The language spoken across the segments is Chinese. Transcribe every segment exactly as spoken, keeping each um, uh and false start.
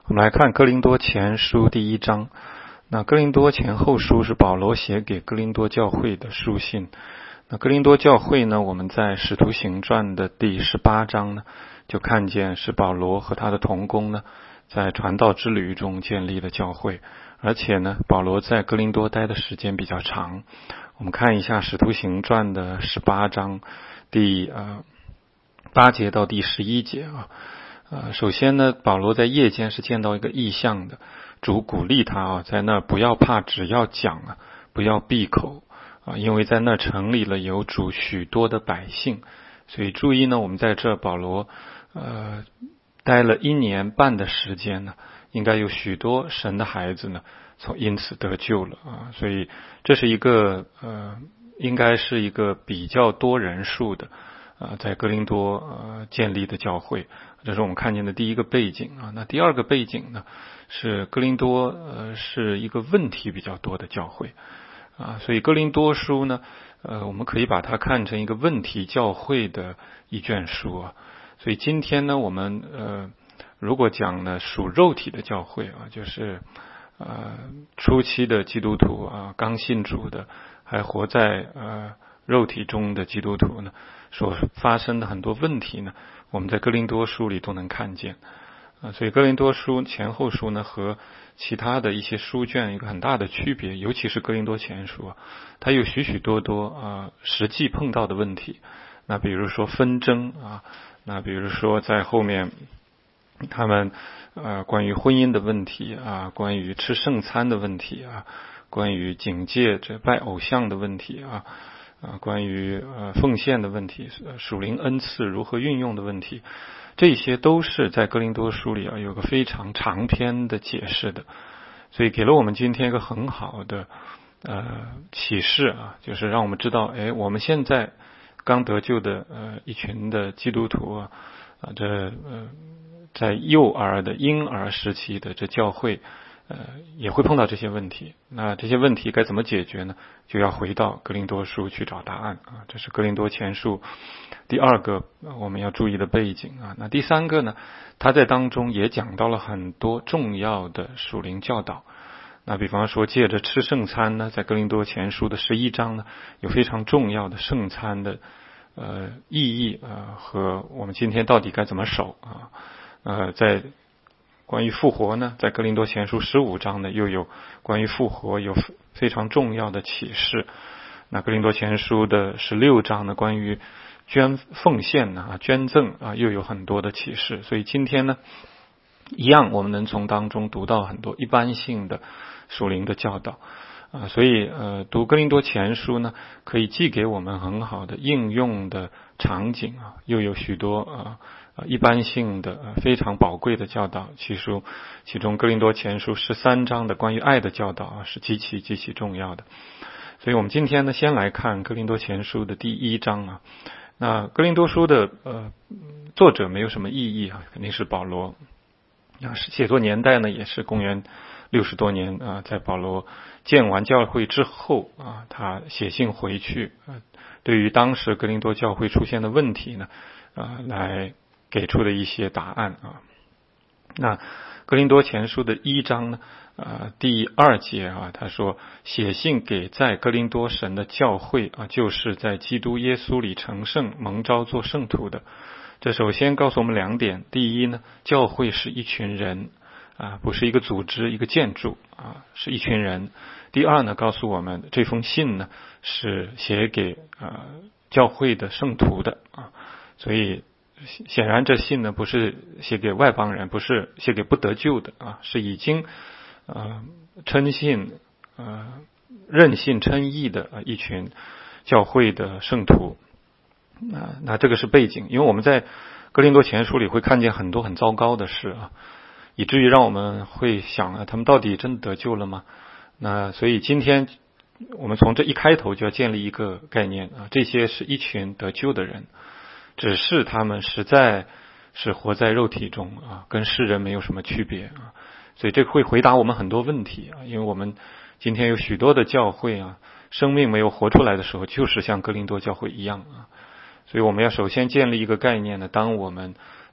我们来看哥林多前书第一章。那哥林多前后书是保罗写给哥林多教会的书信。那哥林多教会呢，我们在使徒行传的第十八章呢，就看见是保罗和他的同工呢，在传道之旅中建立的教会。而且呢，保罗在哥林多待的时间比较长。我们看一下使徒行传的十八章第呃八节到第十一节啊。呃，首先呢，保罗在夜间是见到一个异象的，主鼓励他啊，在那不要怕，只要讲啊，不要闭口啊，因为在那城里了有主许多的百姓。所以注意呢，我们在这保罗呃待了一年半的时间呢，应该有许多神的孩子呢，从因此得救了啊。所以这是一个呃，应该是一个比较多人数的。啊，在哥林多呃建立的教会，这是我们看见的第一个背景啊。那第二个背景呢，是哥林多呃是一个问题比较多的教会啊，所以哥林多书呢，呃我们可以把它看成一个问题教会的一卷书啊。所以今天呢，我们呃如果讲呢属肉体的教会啊，就是呃初期的基督徒啊，刚信主的，还活在呃肉体中的基督徒呢，所发生的很多问题呢，我们在哥林多书里都能看见啊。所以哥林多书前后书呢，和其他的一些书卷有一个很大的区别，尤其是哥林多前书啊，它有许许多多啊实际碰到的问题。那比如说纷争啊，那比如说在后面他们呃关于婚姻的问题啊，关于吃圣餐的问题啊，关于警戒这拜偶像的问题啊。啊，关于呃奉献的问题，属灵恩赐如何运用的问题，这些都是在哥林多书里啊有个非常长篇的解释的，所以给了我们今天一个很好的呃启示啊，就是让我们知道，哎，我们现在刚得救的呃一群的基督徒啊，啊这呃在幼儿的婴儿时期的这教会。呃，也会碰到这些问题。那这些问题该怎么解决呢？就要回到哥林多书去找答案啊。这是哥林多前书第二个我们要注意的背景啊。那第三个呢，他在当中也讲到了很多重要的属灵教导。那比方说，借着吃圣餐呢，在哥林多前书的十一章呢，有非常重要的圣餐的呃意义呃和我们今天到底该怎么守啊？呃，在关于复活呢，在哥林多前书十五章呢，又有关于复活有非常重要的启示。那哥林多前书的十六章呢，关于捐奉献呢、捐赠啊，又有很多的启示。所以今天呢，一样我们能从当中读到很多一般性的属灵的教导啊。所以呃，读哥林多前书呢，可以既给我们很好的应用的场景啊，又有许多啊。一般性的非常宝贵的教导，其中其中哥林多前书十三章的关于爱的教导啊，是极其极其重要的。所以我们今天呢，先来看哥林多前书的第一章啊。那哥林多书的呃作者没有什么意义啊，肯定是保罗。那写作年代呢，也是公元六十多年啊，在保罗建完教会之后啊，他写信回去啊，对于当时哥林多教会出现的问题呢，啊来。给出的一些答案啊。那哥林多前书的一章呢，呃，第二节啊，他说写信给在哥林多神的教会啊，就是在基督耶稣里成圣蒙召做圣徒的。这首先告诉我们两点：第一呢，教会是一群人啊，不是一个组织、一个建筑啊，是一群人。第二呢，告诉我们这封信呢是写给呃教会的圣徒的啊，所以。显然这信呢不是写给外邦人，不是写给不得救的啊，是已经呃称信呃任信称义的一群教会的圣徒。那那这个是背景，因为我们在哥林多前书里会看见很多很糟糕的事啊，以至于让我们会想啊，他们到底真的得救了吗？那所以今天我们从这一开头就要建立一个概念啊，这些是一群得救的人。只是他们实在是活在肉体中啊，跟世人没有什么区别啊，所以这会回答我们很多问题啊。因为我们今天有许多的教会啊，生命没有活出来的时候，就是像哥林多教会一样啊。所以我们要首先建立一个概念呢，当我们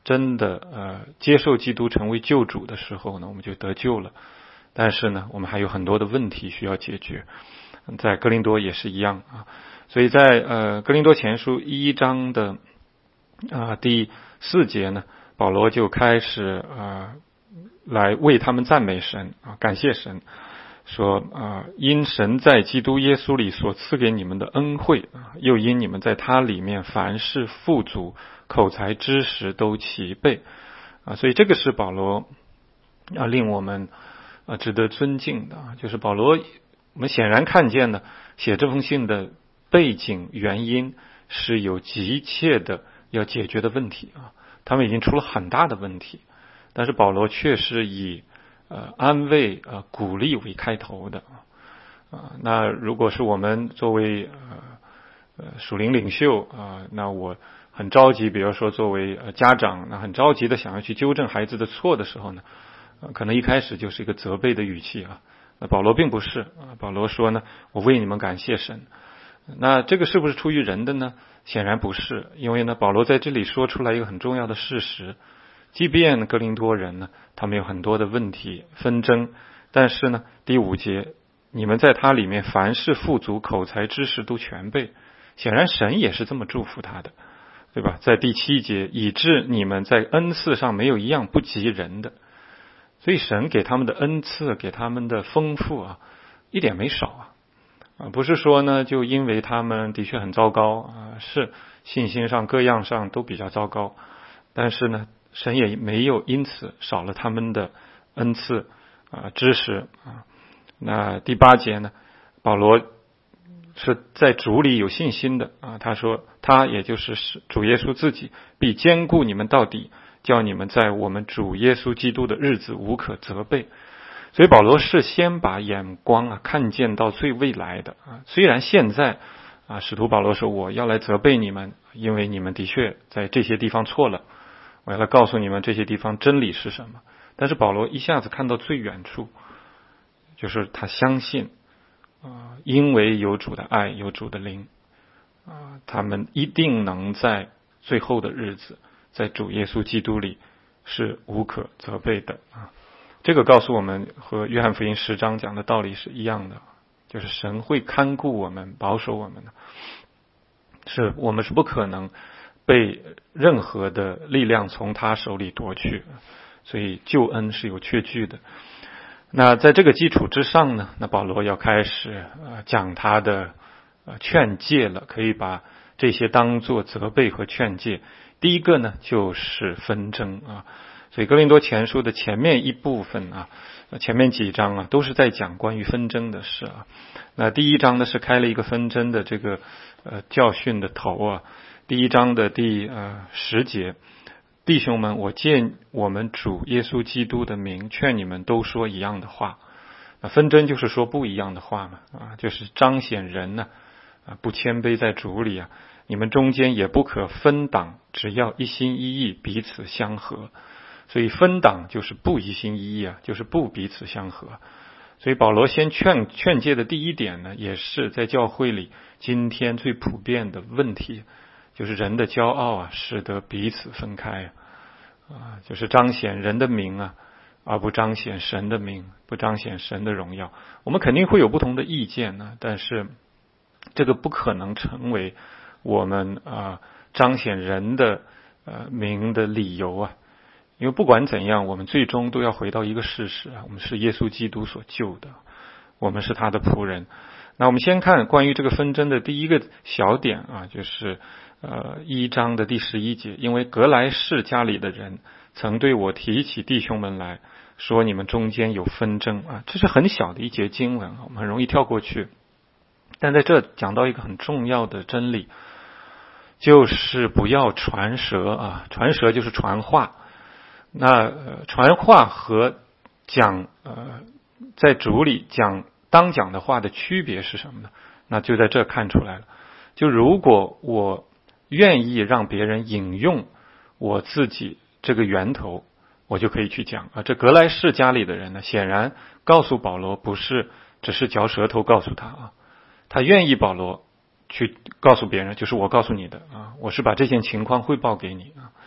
真的呃接受基督成为救主的时候呢，我们就得救了。但是呢，我们还有很多的问题需要解决，在哥林多也是一样啊。所以在呃哥林多前书一章的啊、呃、第四节呢，保罗就开始啊、呃、来为他们赞美神啊，感谢神。说啊、呃，因神在基督耶稣里所赐给你们的恩惠啊，又因你们在他里面凡事富足，口才知识都齐备啊，所以这个是保罗啊令我们啊值得尊敬的啊，就是保罗，我们显然看见呢，写这封信的背景原因是有急切的要解决的问题啊，他们已经出了很大的问题，但是保罗却是以呃，安慰、呃，鼓励为开头的啊。那如果是我们作为呃呃属灵领袖啊、呃，那我很着急，比如说作为呃家长，那很着急的想要去纠正孩子的错的时候呢，呃，可能一开始就是一个责备的语气啊。那保罗并不是啊，保罗说呢，我为你们感谢神。那这个是不是出于人的呢？显然不是，因为呢，保罗在这里说出来一个很重要的事实。即便哥林多人呢，他们有很多的问题纷争，但是呢，第五节，你们在他里面凡事富足，口才知识都全备，显然神也是这么祝福他的，对吧？在第七节，以致你们在恩赐上没有一样不及人的，所以神给他们的恩赐，给他们的丰富啊，一点没少啊，啊，不是说呢，就因为他们的确很糟糕啊，是信心上各样上都比较糟糕，但是呢，神也没有因此少了他们的恩赐啊、知识啊。那第八节呢，保罗是在主里有信心的啊。他说，他也就是主耶稣自己，必坚固你们到底，叫你们在我们主耶稣基督的日子无可责备。所以保罗是先把眼光啊看见到最未来的啊。虽然现在啊，使徒保罗说我要来责备你们，因为你们的确在这些地方错了。我要来告诉你们这些地方真理是什么，但是保罗一下子看到最远处，就是他相信啊、呃，因为有主的爱，有主的灵啊、呃，他们一定能在最后的日子，在主耶稣基督里是无可责备的啊。这个告诉我们和约翰福音十章讲的道理是一样的，就是神会看顾我们，保守我们的，是我们是不可能被任何的力量从他手里夺去，所以救恩是有确据的。那在这个基础之上呢，那保罗要开始呃讲他的呃劝诫了，可以把这些当作责备和劝诫。第一个呢就是纷争啊，所以哥林多前书的前面一部分啊，前面几章啊都是在讲关于纷争的事啊。那第一章呢是开了一个纷争的这个呃教训的头啊。第一章的第呃十节，弟兄们，我借我们主耶稣基督的名劝你们都说一样的话。那纷争就是说不一样的话嘛，啊，就是彰显人呢啊不谦卑在主里啊，你们中间也不可分党，只要一心一意，彼此相合。所以分党就是不一心一意啊，就是不彼此相合。所以保罗先劝劝诫的第一点呢，也是在教会里今天最普遍的问题。就是人的骄傲啊，使得彼此分开啊，就是彰显人的名啊，而不彰显神的名，不彰显神的荣耀。我们肯定会有不同的意见呢，但是这个不可能成为我们啊彰显人的呃名的理由啊。因为不管怎样，我们最终都要回到一个事实啊，我们是耶稣基督所救的，我们是他的仆人。那我们先看关于这个纷争的第一个小点啊，就是呃，一章的第十一节，因为格莱士家里的人曾对我提起弟兄们来说，你们中间有纷争啊，这是很小的一节经文，我们很容易跳过去。但在这讲到一个很重要的真理，就是不要传舌啊，传舌就是传话。那、呃、传话和讲呃，在主里讲当讲的话的区别是什么呢？那就在这看出来了。就如果我愿意让别人引用我自己这个源头，我就可以去讲啊。这格莱士家里的人呢，显然告诉保罗不是只是嚼舌头告诉他啊，他愿意保罗去告诉别人，就是我告诉你的啊，我是把这件情况汇报给你啊。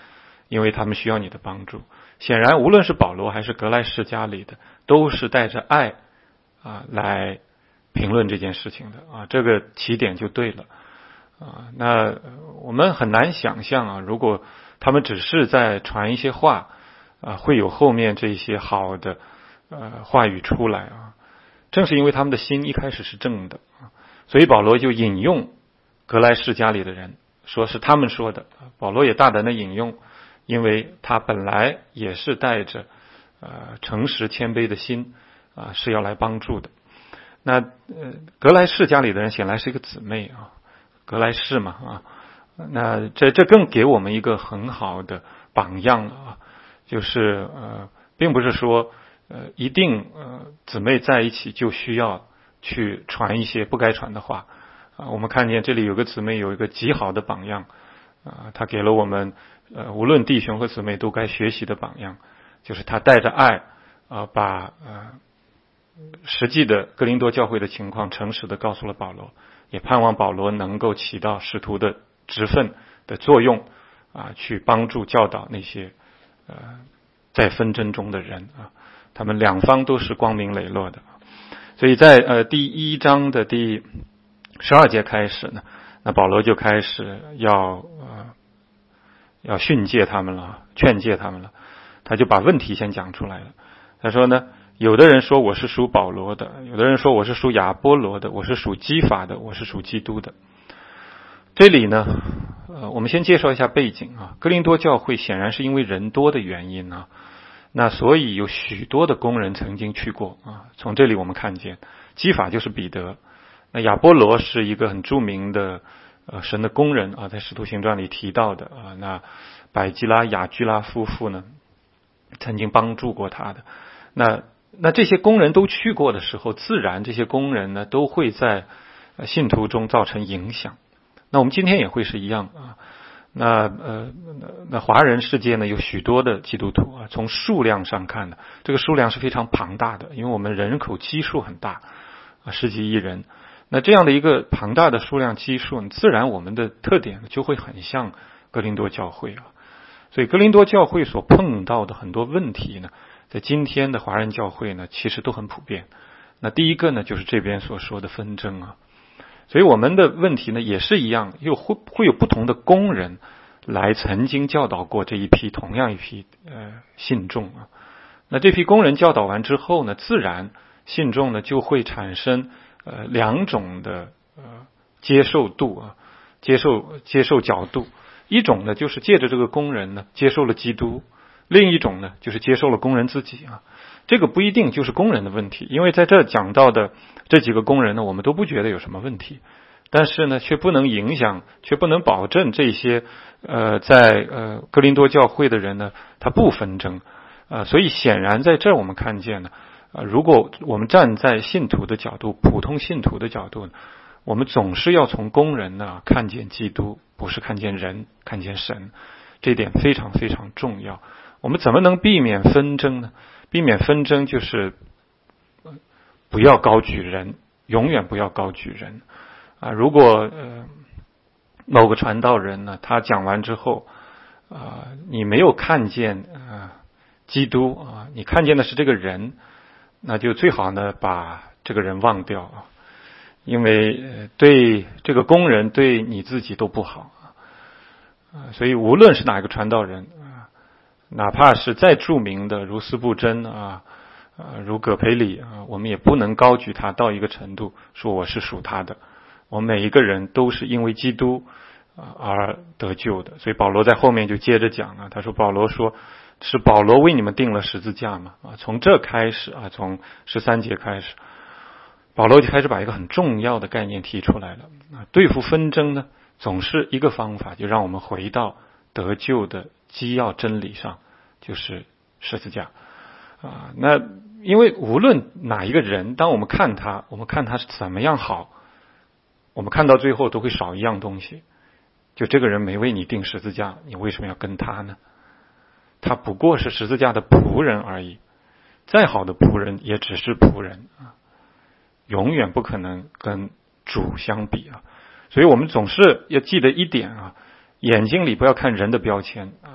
因为他们需要你的帮助。显然无论是保罗还是格莱士家里的，都是带着爱啊来评论这件事情的啊，这个起点就对了啊。那我们很难想象啊，如果他们只是在传一些话啊，会有后面这些好的呃话语出来啊。正是因为他们的心一开始是正的啊，所以保罗就引用格莱士家里的人，说是他们说的。保罗也大胆的引用，因为他本来也是带着呃诚实谦卑的心啊，是要来帮助的。那呃格莱士家里的人显然是一个姊妹啊，格莱士嘛啊，那这这更给我们一个很好的榜样了啊，就是呃并不是说呃一定呃姊妹在一起就需要去传一些不该传的话啊。我们看见这里有个姊妹有一个极好的榜样啊，她给了我们呃无论弟兄和姊妹都该学习的榜样，就是她带着爱啊把呃实际的哥林多教会的情况诚实的告诉了保罗，也盼望保罗能够起到使徒的职分的作用啊，去帮助教导那些呃在纷争中的人啊，他们两方都是光明磊落的。所以在呃第一章的第十二节开始呢，那保罗就开始要呃要训诫他们了，劝诫他们了。他就把问题先讲出来了。他说呢，有的人说我是属保罗的，有的人说我是属亚波罗的，我是属基法的，我是属基督的。这里呢呃我们先介绍一下背景啊。哥林多教会显然是因为人多的原因啊，那所以有许多的工人曾经去过啊。从这里我们看见基法就是彼得，那亚波罗是一个很著名的呃神的工人啊，在使徒行传里提到的啊。那百基拉雅居拉夫妇呢曾经帮助过他的。那那这些工人都去过的时候，自然这些工人呢都会在信徒中造成影响。那我们今天也会是一样啊。那呃那华人世界呢有许多的基督徒啊，从数量上看呢，这个数量是非常庞大的，因为我们人口基数很大啊，十几亿人。那这样的一个庞大的数量基数，自然我们的特点就会很像哥林多教会啊。所以哥林多教会所碰到的很多问题呢，在今天的华人教会呢其实都很普遍。那第一个呢就是这边所说的纷争啊。所以我们的问题呢也是一样，又会会有不同的工人来曾经教导过这一批同样一批呃信众啊。那这批工人教导完之后呢，自然信众呢就会产生呃两种的呃接受度啊，接受接受角度。一种呢就是借着这个工人呢接受了基督，另一种呢就是接受了工人自己啊。这个不一定就是工人的问题，因为在这讲到的这几个工人呢，我们都不觉得有什么问题，但是呢却不能影响，却不能保证这些呃在呃哥林多教会的人呢他不纷争啊、呃。所以显然在这儿我们看见呢啊、呃，如果我们站在信徒的角度，普通信徒的角度呢，我们总是要从工人呢看见基督，不是看见人，看见神，这点非常非常重要。我们怎么能避免纷争呢？避免纷争就是不要高举人，永远不要高举人啊。如果呃某个传道人呢，他讲完之后啊、呃，你没有看见啊、呃、基督啊，你看见的是这个人，那就最好呢把这个人忘掉啊，因为、呃、对这个工人对你自己都不好啊。所以无论是哪个传道人啊，哪怕是再著名的如斯布真啊。呃，如葛培理啊，我们也不能高举他到一个程度，说我是属他的。我们每一个人都是因为基督啊而得救的。所以保罗在后面就接着讲啊，他说保罗说是保罗为你们定了十字架嘛啊，从这开始啊，从十三节开始，保罗就开始把一个很重要的概念提出来了啊。对付纷争呢，总是一个方法，就让我们回到得救的基要真理上，就是十字架啊。那因为无论哪一个人，当我们看他，我们看他是怎么样好，我们看到最后都会少一样东西，就这个人没为你定十字架，你为什么要跟他呢？他不过是十字架的仆人而已，再好的仆人也只是仆人啊，永远不可能跟主相比啊。所以我们总是要记得一点啊，眼睛里不要看人的标签啊，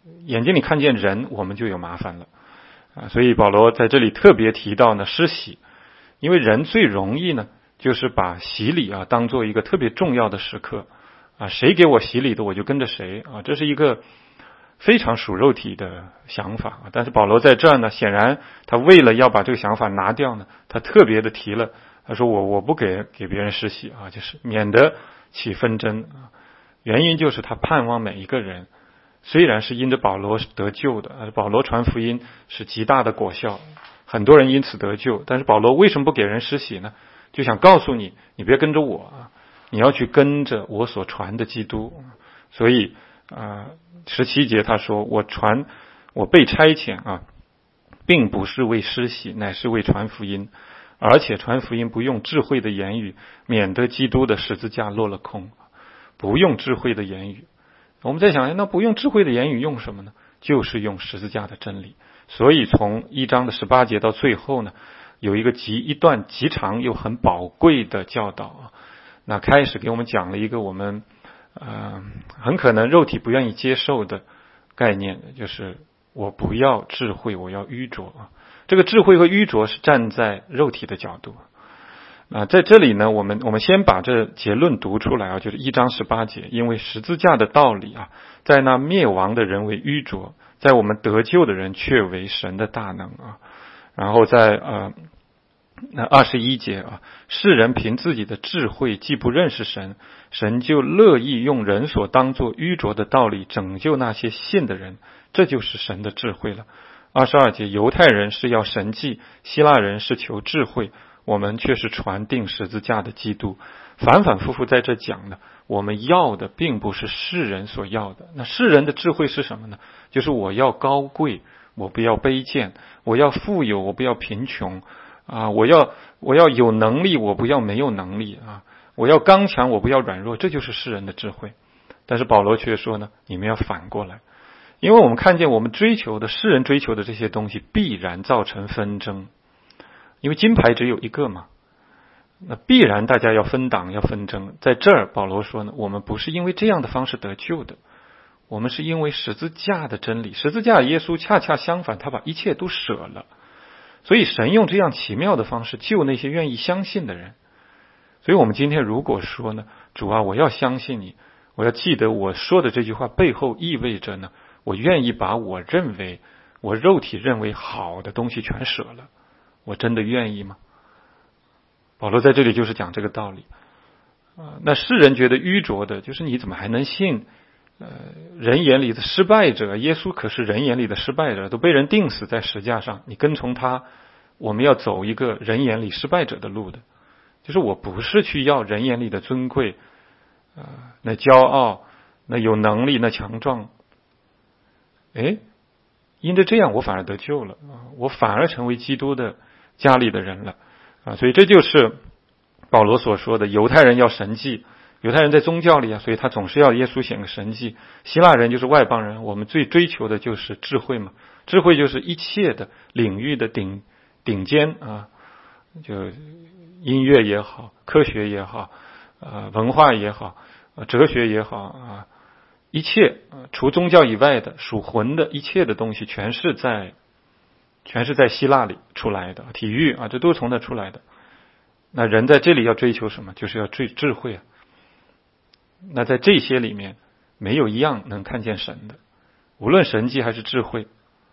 眼睛里看见人，我们就有麻烦了啊。所以保罗在这里特别提到呢施洗，因为人最容易呢就是把洗礼啊当做一个特别重要的时刻啊，谁给我洗礼的我就跟着谁啊，这是一个非常属肉体的想法。但是保罗在这儿呢，显然他为了要把这个想法拿掉呢，他特别的提了，他说我我不给给别人施洗啊，就是免得起纷争啊。原因就是他盼望每一个人，虽然是因着保罗是得救的，保罗传福音是极大的果效，很多人因此得救，但是保罗为什么不给人施洗呢？就想告诉你，你别跟着我啊，你要去跟着我所传的基督。所以啊，十七节他说，我传我被差遣啊，并不是为施洗，乃是为传福音，而且传福音不用智慧的言语，免得基督的十字架落了空。不用智慧的言语，我们在想，那不用智慧的言语用什么呢？就是用十字架的真理。所以从一章的十八节到最后呢，有一个极一段极长又很宝贵的教导啊。那开始给我们讲了一个我们呃很可能肉体不愿意接受的概念，就是我不要智慧，我要愚拙啊。这个智慧和愚拙是站在肉体的角度啊，在这里呢，我们我们先把这结论读出来啊，就是一章十八节，因为十字架的道理啊，在那灭亡的人为愚拙，在我们得救的人却为神的大能啊。然后在呃那二十一节啊，世人凭自己的智慧既不认识神，神就乐意用人所当作愚拙的道理拯救那些信的人，这就是神的智慧了。二十二节，犹太人是要神迹，希腊人是求智慧，我们却是传定十字架的基督。反反复复在这讲的，我们要的并不是世人所要的。那世人的智慧是什么呢？就是我要高贵，我不要卑贱；我要富有，我不要贫穷啊！我要我要有能力，我不要没有能力啊！我要刚强，我不要软弱。这就是世人的智慧。但是保罗却说呢，你们要反过来，因为我们看见我们追求的世人追求的这些东西，必然造成纷争。因为金牌只有一个嘛，那必然大家要分党要纷争。在这儿保罗说呢，我们不是因为这样的方式得救的，我们是因为十字架的真理。十字架耶稣恰恰相反，他把一切都舍了，所以神用这样奇妙的方式救那些愿意相信的人。所以我们今天如果说呢，主啊，我要相信你，我要记得我说的这句话背后意味着呢，我愿意把我认为我肉体认为好的东西全舍了，我真的愿意吗？保罗在这里就是讲这个道理啊。那世人觉得愚拙的，就是你怎么还能信呃人眼里的失败者？耶稣可是人眼里的失败者，都被人钉死在石架上，你跟从他，我们要走一个人眼里失败者的路的。就是我不是去要人眼里的尊贵啊、呃，那骄傲，那有能力，那强壮。诶，因着这样我反而得救了啊，我反而成为基督的家里的人了啊，所以这就是保罗所说的，犹太人要神迹，犹太人在宗教里啊，所以他总是要耶稣显个神迹。希腊人就是外邦人，我们最追求的就是智慧嘛，智慧就是一切的领域的顶顶尖啊，就音乐也好，科学也好，呃，文化也好，哲学也好啊，一切除宗教以外的属魂的一切的东西，全是在全是在希腊里出来的。体育啊，这都是从那出来的。那人在这里要追求什么？就是要追智慧啊。那在这些里面，没有一样能看见神的，无论神迹还是智慧，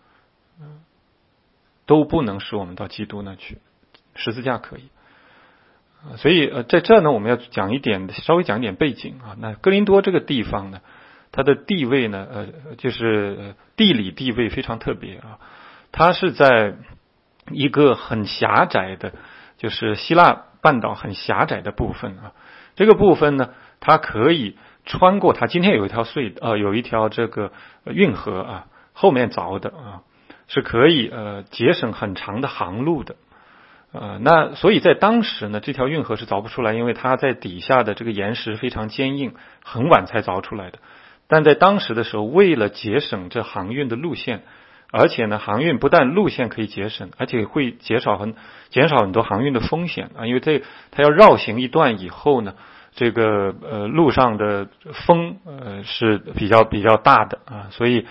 都不能使我们到基督那去。十字架可以。所以呃，在这呢，我们要讲一点，稍微讲一点背景啊。那哥林多这个地方呢，它的地位呢，呃，就是地理地位非常特别啊。它是在一个很狭窄的，就是希腊半岛很狭窄的部分啊。这个部分呢，它可以穿过它。今天有一条隧呃，有一条这个运河啊，后面凿的啊，是可以呃节省很长的航路的。呃，那所以在当时呢，这条运河是凿不出来，因为它在底下的这个岩石非常坚硬，很晚才凿出来的。但在当时的时候，为了节省这航运的路线，而且呢，航运不但路线可以节省，而且会减少很减少很多航运的风险啊，因为这它要绕行一段以后呢，这个呃路上的风呃是比较比较大的啊，所以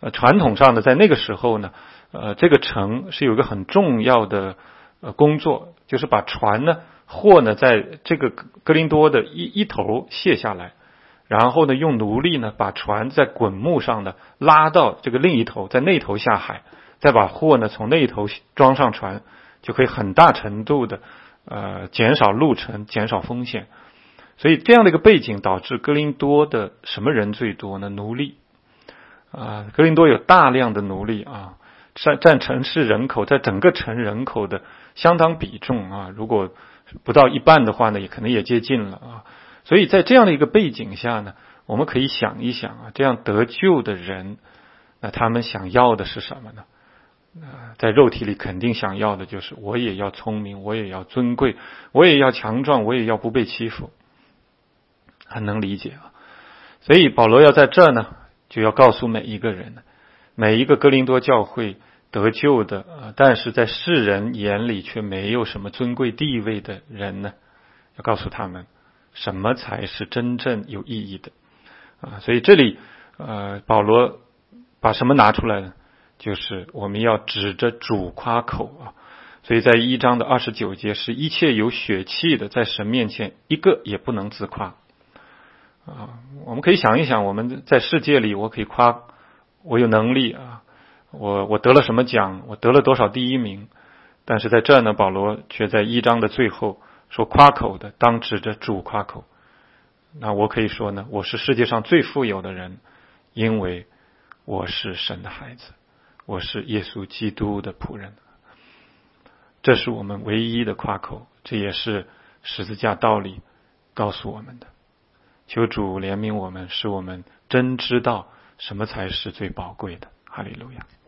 呃，传统上的在那个时候呢，呃，这个城是有一个很重要的呃工作，就是把船呢货呢在这个哥林多的一一头卸下来，然后呢用奴隶呢把船在滚木上呢拉到这个另一头，在那头下海，再把货呢从那一头装上船，就可以很大程度的呃减少路程，减少风险。所以这样的一个背景导致哥林多的什么人最多呢？奴隶啊，哥林多有大量的奴隶啊，占占城市人口在整个城人口的相当比重啊，如果不到一半的话呢，也可能也接近了啊。所以在这样的一个背景下呢，我们可以想一想啊，这样得救的人，那他们想要的是什么呢？呃，在肉体里肯定想要的就是我也要聪明，我也要尊贵，我也要强壮，我也要不被欺负，很能理解啊。所以保罗要在这呢，就要告诉每一个人，每一个哥林多教会得救的，呃，但是在世人眼里却没有什么尊贵地位的人呢，要告诉他们什么才是真正有意义的啊。所以这里呃，保罗把什么拿出来呢？就是我们要指着主夸口啊。所以在一章的二十九节是一切有血气的，在神面前一个也不能自夸啊。我们可以想一想，我们在世界里，我可以夸我有能力啊，我我得了什么奖，我得了多少第一名。但是在这呢，保罗却在一章的最后说，夸口的当指着主夸口。那我可以说呢，我是世界上最富有的人，因为我是神的孩子，我是耶稣基督的仆人。这是我们唯一的夸口，这也是十字架道理告诉我们的。求主怜悯我们，使我们真知道什么才是最宝贵的。哈利路亚。